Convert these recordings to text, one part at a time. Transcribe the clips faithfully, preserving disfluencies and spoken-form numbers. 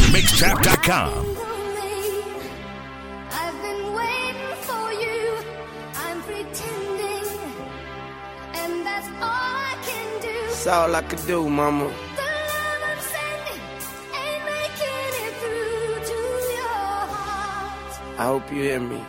Mixtrap dot com. I've been waiting for you. I'm pretending, and that's all I can do. That's all I could do, mama. The love I'm sending ain't making it through to your heart. I hope you hear me.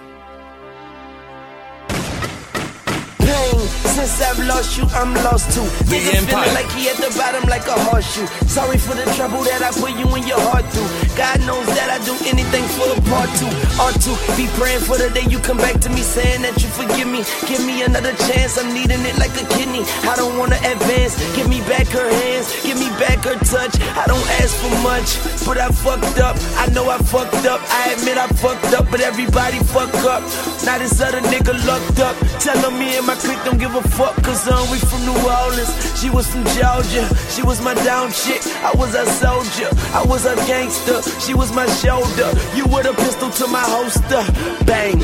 Pain, since I've lost you, I'm lost too. The Nigga Empire. feeling like he at the bottom like a horseshoe. Sorry for the trouble that I put you in your heart through. God knows that I do anything for a part two. Or two, be praying for the day you come back to me saying that you forgive me. Give me another chance, I'm needing it like a kidney. I don't wanna advance, give me back her hands, give me back her touch. I don't ask for much, but I fucked up. I know I fucked up, I admit I fucked up, but everybody fuck up. Now this other nigga lucked up. Telling me and my clique don't give a fuck, cause um, we from New Orleans. She was from Georgia, she was my down chick. I was a soldier, I was a gangster. She was my shoulder, you were the pistol to my holster. Bang.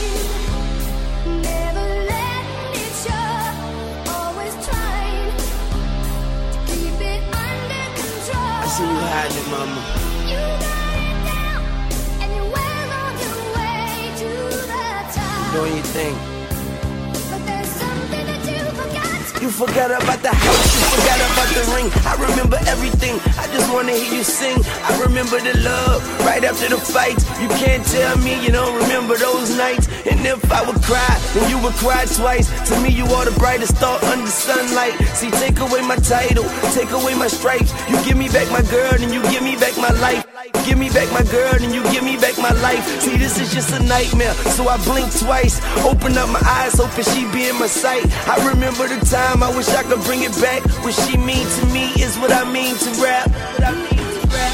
Never letting it show, always trying to keep it under control. I see you hiding it, mama. You got it now, and you're well on your way to the top. Doing your thing. But there's something that you forgot. You forgot about the house, you forgot about the ring. I remember everything, I just wanna hear you sing. I remember the love, right after the fights. You can't tell me you don't remember those nights. And if I would cry, then you would cry twice. To me you are the brightest star under sunlight. See, take away my title, take away my stripes. You give me back my girl, and you give me back my life. Give me back my girl, and you give me back my life. See, this is just a nightmare, so I blink twice. Open up my eyes, hoping she be in my sight. I remember the time, I wish I could bring it back. What she mean to me is what I mean to rap. What I mean to rap.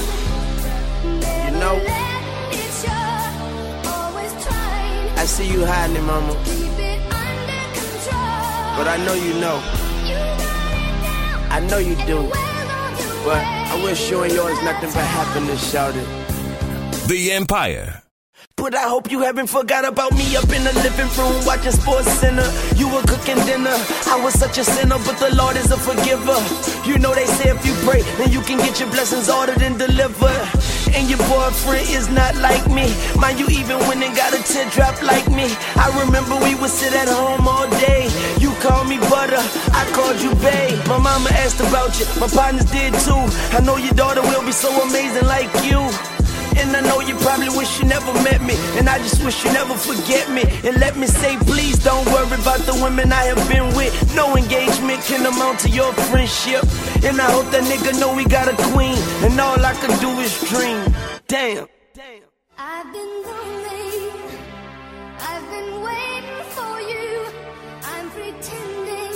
You know, Letting it show, always trying I see you hiding it, mama, to keep it under control. but I know you know. You got it now, I know you and do, you're well on your but way I wish you and yours nothing but happiness, shout it. The Empire. But I hope you haven't forgot about me up in the living room watching Sports Center. You were cooking dinner, I was such a sinner, but the Lord is a forgiver. You know they say if you pray, then you can get your blessings ordered and delivered. And your boyfriend is not like me. Mind you even went and got a teardrop like me. I remember we would sit at home all day. You called me butter, I called you babe. My mama asked about you, my partners did too. I know your daughter will be so amazing like you. And I know you probably wish you never met me, and I just wish you never forget me. And let me say, please don't worry about the women I have been with. No engagement can amount to your friendship. And I hope that nigga know we got a queen, and all I can do is dream. Damn. Damn. I've been lonely, I've been waiting for you. I'm pretending,